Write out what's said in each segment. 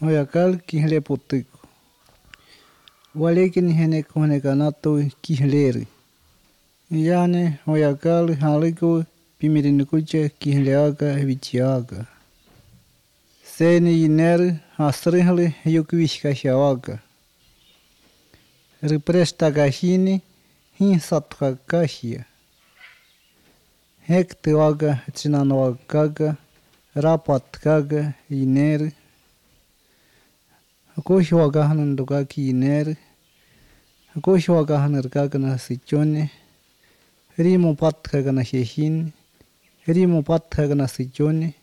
Oyakal kijleputiku. Walekin henekanato kijleri. Yani oyakal haliku pimirinicuche kijleaga vichiaga. Seni yiner asrihli yukvishkashawaga. Riprestagashini hinsatkakashia. Hektiwaga chinanwagaga rapatkaga yiner. Kushwagahanandugaki yiner. Kushwagahanarkagana sichone. Rimo patkagana sheshin. Rimo patkagana sichone.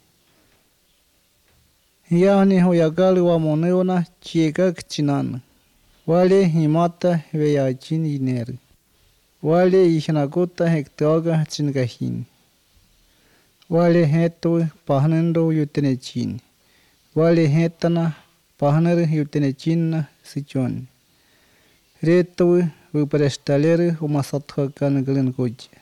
Yani hoyagali wa moneona chiegak chinan. Wale himata veyachin yiner. Wale ishnagota hektaga chingahin. Wale heto pahnendo yutenechin. Wale hetana pahner yutenechin sichon. Reto uprestaler umasathakan glengoche.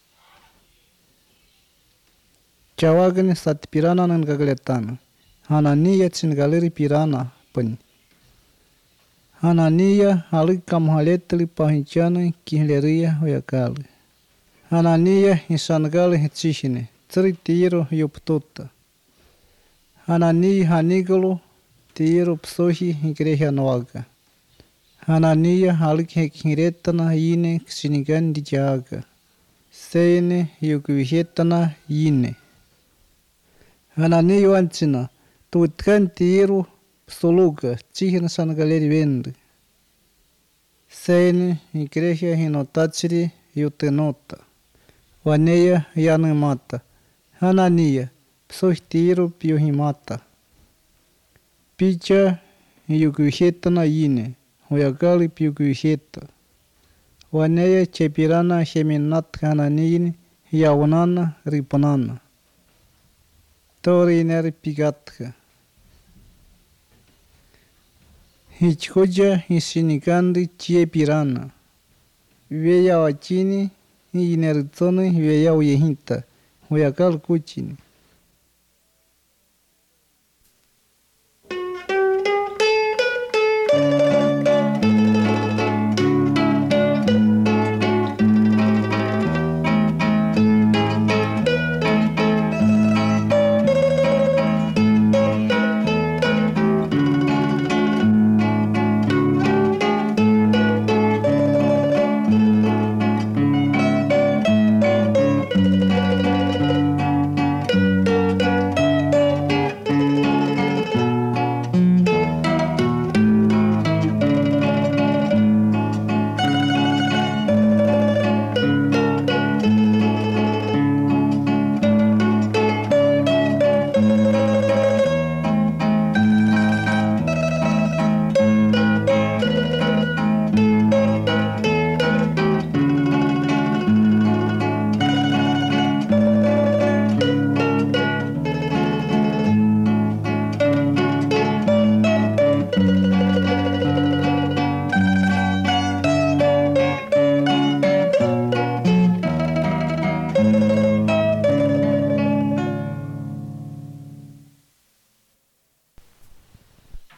Chawagan sat pirana nangagletana. Hananiya chingaleri pirana pen. Hananiya halikam haletli pahinchana kihleria hoyakal. Hananiya hisangal hitsishine. Tiro yuptuta. Hananiya hanigolo tiro psohi igreja noaga. Hananiya halik hekiretana yine ksinigan dijaga. Sene yukvihetana yine. Hananiya wanchina. Tutkan tiro psoluga chihin sangaleri vende. Sene igreja hinotachiri yutenota. Waneya yanamata. Hananiya psohtiro piohimata. Picha yukvihetana yine. Hoyagali piukviheta. Waneya chepirana sheminat hananiyin yawanana ripanana. Toriner pigatka. Hichhoja hisinikandi chiepirana. Veya wachini yinerzone veya uyehinta. Hoyagal kuchini.